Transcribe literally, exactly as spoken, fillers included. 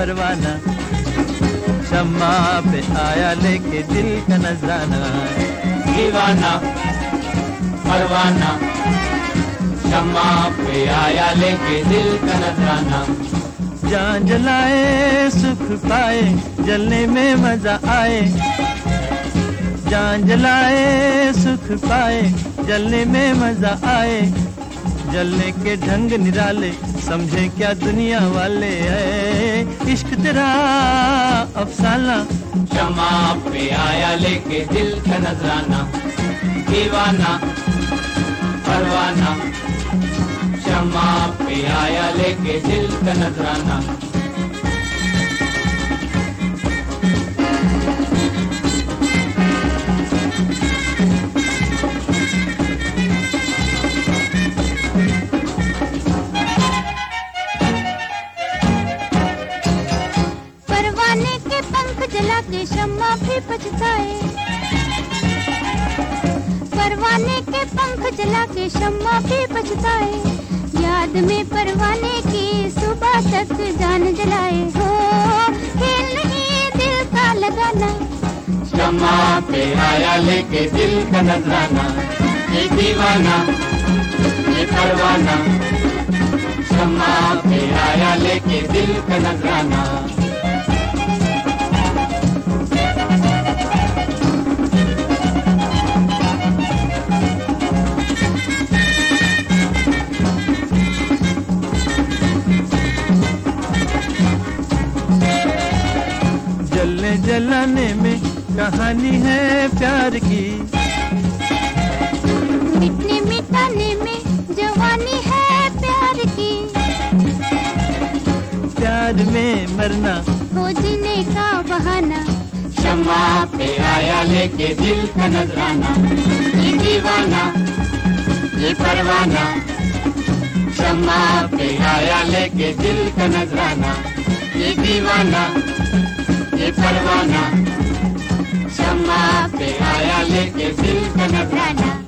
परवाना, शम्मा पे आया लेके दिल का नजराना। दीवाना परवाना, शम्मा पे आया लेके दिल का नजराना। जान जलाए सुख पाए, जलने में मजा आए। जान जलाए सुख पाए, जलने में मजा आए। जलने के ढंग निराले, समझे क्या दुनिया वाले है। इश्क तेरा अफसाना, शम्मा पे आया लेके दिल का नजराना। दीवाना परवाना, शम्मा पे आया लेके दिल का नजराना। परवाने के पंख जला के शम्मा भी पछताए। परवाने के पंख जला के शम्मा भी पछताए। याद में परवाने की सुबह तक जान जलाए। हो खेल नहीं दिल का लगाना, शम्मा पे आया लेके दिल का नजराना। ये दीवाना ये परवाना, शम्मा पे आया लेके दिल का नजराना। जलने जलाने में कहानी है प्यार की। मिटने मिटाने में जवानी है प्यार की। प्यार में मरना हो जीने का बहाना, शम्मा पे आया लेके दिल का नजराना। ये दीवाना ये परवाना, शम्मा पे आया लेके दिल का नजराना। ये दीवाना ये परवाना, शम्मा पे आया लेके दिल का नजराना।